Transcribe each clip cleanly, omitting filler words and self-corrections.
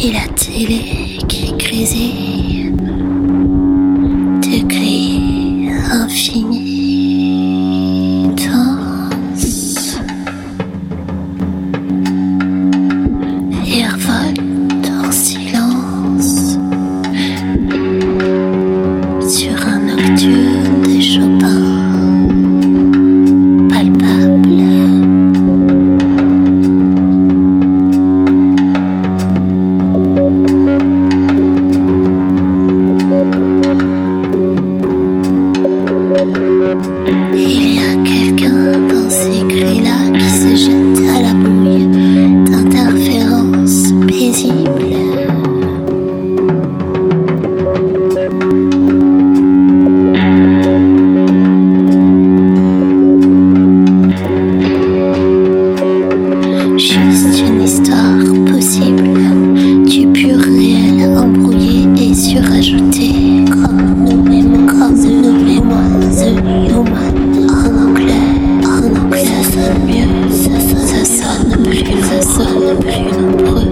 Et la télé qui grésille de gris infini dense et revolte en silence sur un nocturne de Chopin palpable. Il y a quelqu'un dans ces grilles-là qui se jette à la bouille d'interférences paisibles. Juste une histoire possible du pur réel embrouillé et surajouté. Comme nous mémoires, The Human. En anglais, ça sonne mieux, ça sonne plus nombreux.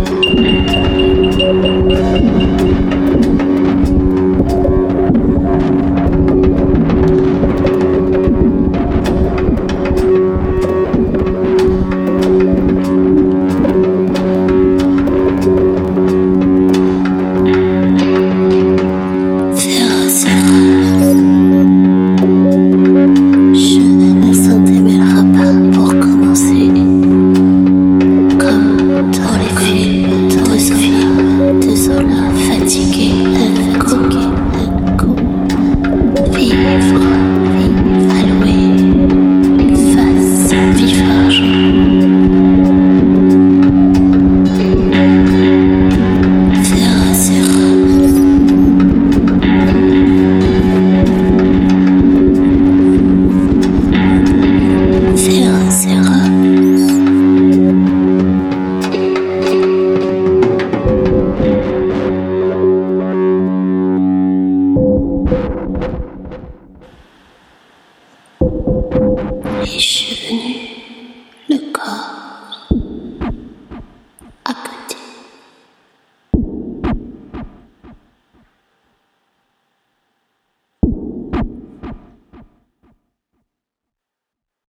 Et je suis venu le corps.